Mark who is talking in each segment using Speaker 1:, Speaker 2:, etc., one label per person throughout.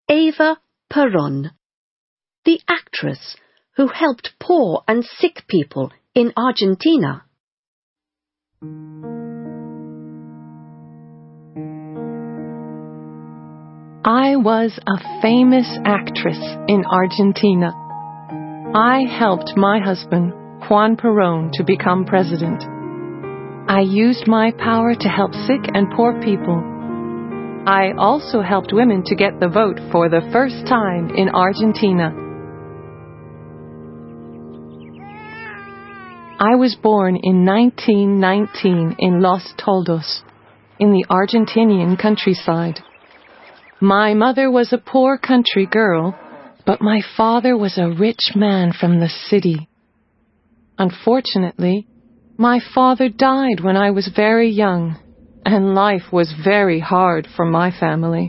Speaker 1: Eva Perón, the actress who helped poor and sick people in Argentina.
Speaker 2: I was a famous actress in Argentina. I helped my husband, Juan Perón, to become president. I used my power to help sick and poor people. I also helped women to get the vote for the first time in Argentina. I was born in 1919 in Los Toldos, in the Argentinian countryside. My mother was a poor country girl, but my father was a rich man from the city. Unfortunately, my father died when I was very young, and life was very hard for my family.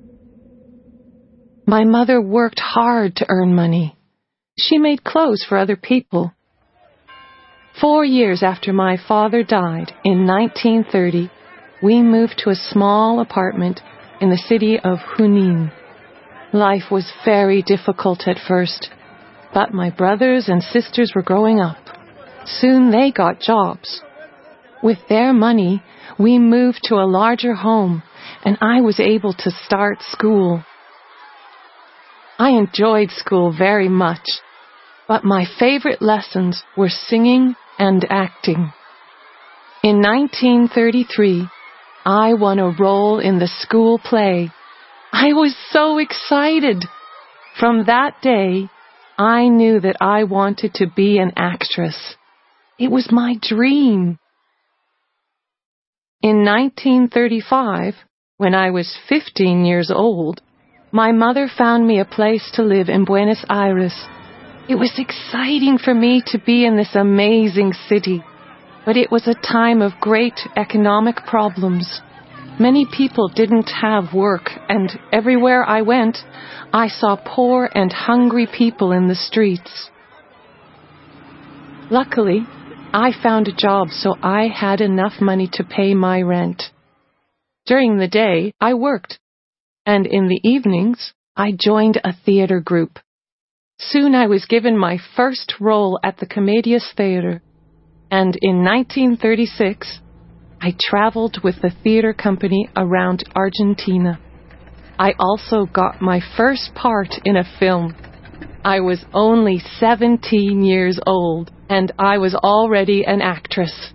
Speaker 2: My mother worked hard to earn money. She made clothes for other people. 4 years after my father died, in 1930, we moved to a small apartment in the city of Junín. Life was very difficult at first, but my brothers and sisters were growing up. Soon they got jobs. With their money, we moved to a larger home, and I was able to start school. I enjoyed school very much, but my favorite lessons were singing and acting. In 1933, I won a role in the school play. I was so excited. From that day, I knew that I wanted to be an actress. It was my dream. In 1935, when I was 15 years old, my mother found me a place to live in Buenos Aires. It was exciting for me to be in this amazing city, but it was a time of great economic problems. Many people didn't have work, and everywhere I went, I saw poor and hungry people in the streets. Luckily, I found a job, so I had enough money to pay my rent. During the day, I worked, and in the evenings, I joined a theater group. Soon I was given my first role at the Comedias Theater, and in 1936, I traveled with the theater company around Argentina. I also got my first part in a film. I was only 17 years old, and I was already an actress.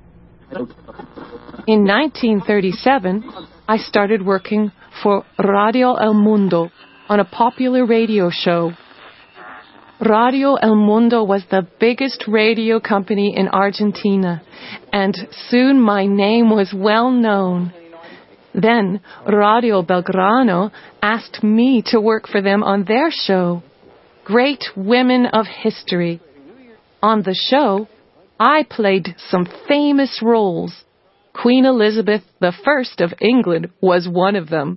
Speaker 2: In 1937, I started working for Radio El Mundo on a popular radio show. Radio El Mundo was the biggest radio company in Argentina, and soon my name was well known. Then Radio Belgrano asked me to work for them on their show, Great Women of History. On the show, I played some famous roles. Queen Elizabeth I of England was one of them.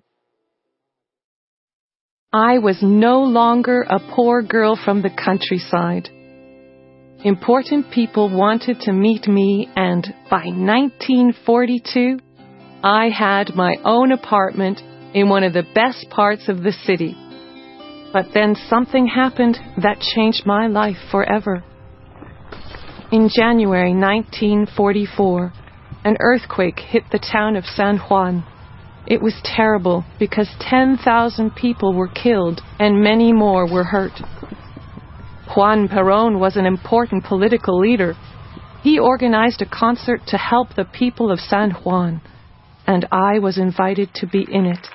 Speaker 2: I was no longer a poor girl from the countryside. Important people wanted to meet me, and by 1942, I had my own apartment in one of the best parts of the city. But then something happened that changed my life forever. In January 1944, an earthquake hit the town of San Juan. It was terrible because 10,000 people were killed and many more were hurt. Juan Perón was an important political leader. He organized a concert to help the people of San Juan, and I was invited to be in it.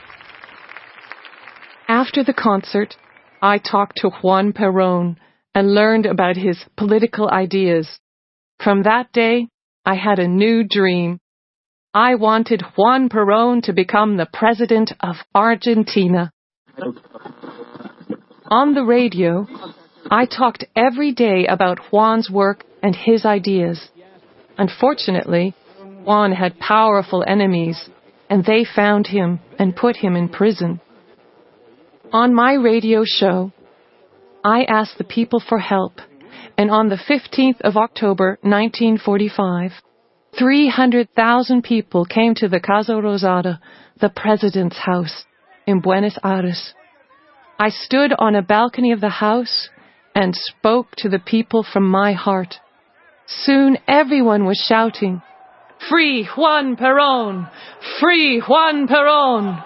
Speaker 2: After the concert, I talked to Juan Perón and learned about his political ideas. From that day, I had a new dream. I wanted Juan Perón to become the president of Argentina. On the radio, I talked every day about Juan's work and his ideas. Unfortunately, Juan had powerful enemies, and they found him and put him in prison. On my radio show, I asked the people for help, and on the 15th of October, 1945, 300,000 people came to the Casa Rosada, the president's house, in Buenos Aires. I stood on a balcony of the house and spoke to the people from my heart. Soon everyone was shouting, "Free Juan Perón! Free Juan Perón!"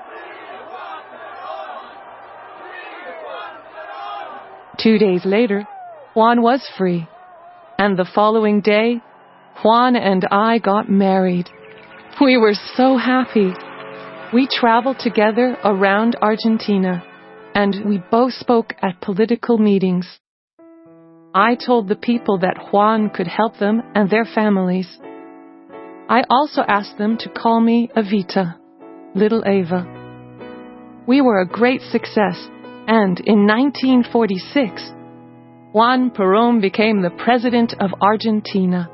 Speaker 2: Two days later, Juan was free, and the following day, Juan and I got married. We were so happy. We traveled together around Argentina, and we both spoke at political meetings. I told the people that Juan could help them and their families. I also asked them to call me Evita, Little Eva. We were a great success, and in 1946, Juan Perón became the president of Argentina.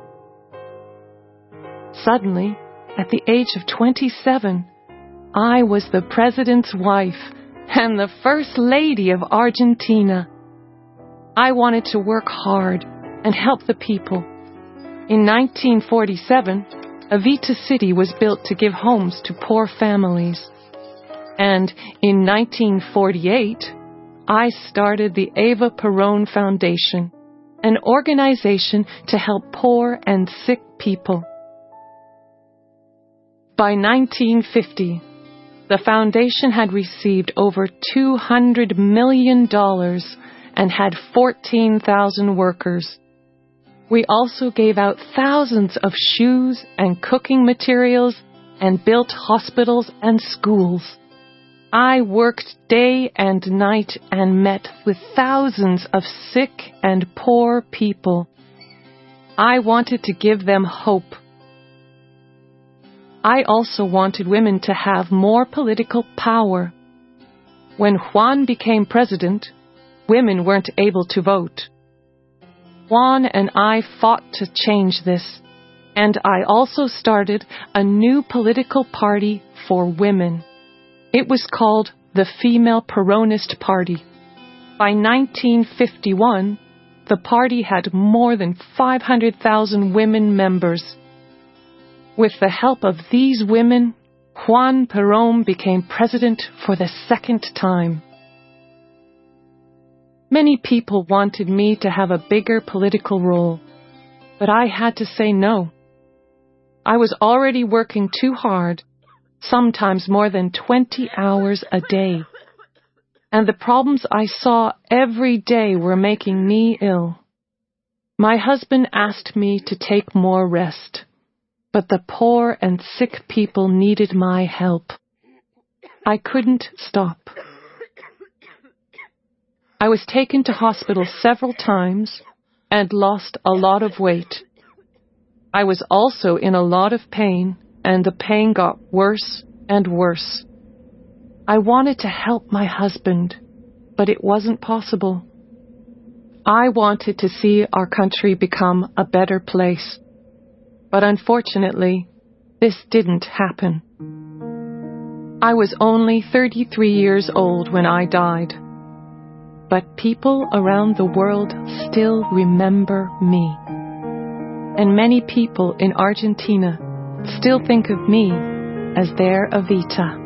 Speaker 2: Suddenly, at the age of 27, I was the president's wife and the first lady of Argentina. I wanted to work hard and help the people. In 1947, Evita City was built to give homes to poor families. And in 1948, I started the Eva Perón Foundation, an organization to help poor and sick people. By 1950, the foundation had received over $200 million and had 14,000 workers. We also gave out thousands of shoes and cooking materials and built hospitals and schools. I worked day and night and met with thousands of sick and poor people. I wanted to give them hope. I also wanted women to have more political power. When Juan became president, women weren't able to vote. Juan and I fought to change this, and I also started a new political party for women. It was called the Female Peronist Party. By 1951, the party had more than 500,000 women members. With the help of these women, Juan Perón became president for the second time. Many people wanted me to have a bigger political role, but I had to say no. I was already working too hard, sometimes more than 20 hours a day. And the problems I saw every day were making me ill. My husband asked me to take more rest, but the poor and sick people needed my help. I couldn't stop. I was taken to hospital several times and lost a lot of weight. I was also in a lot of pain, and the pain got worse and worse. I wanted to help my husband, but it wasn't possible. I wanted to see our country become a better place, but unfortunately, this didn't happen. I was only 33 years old when I died, but people around the world still remember me. And many people in Argentina still think of me as their Evita.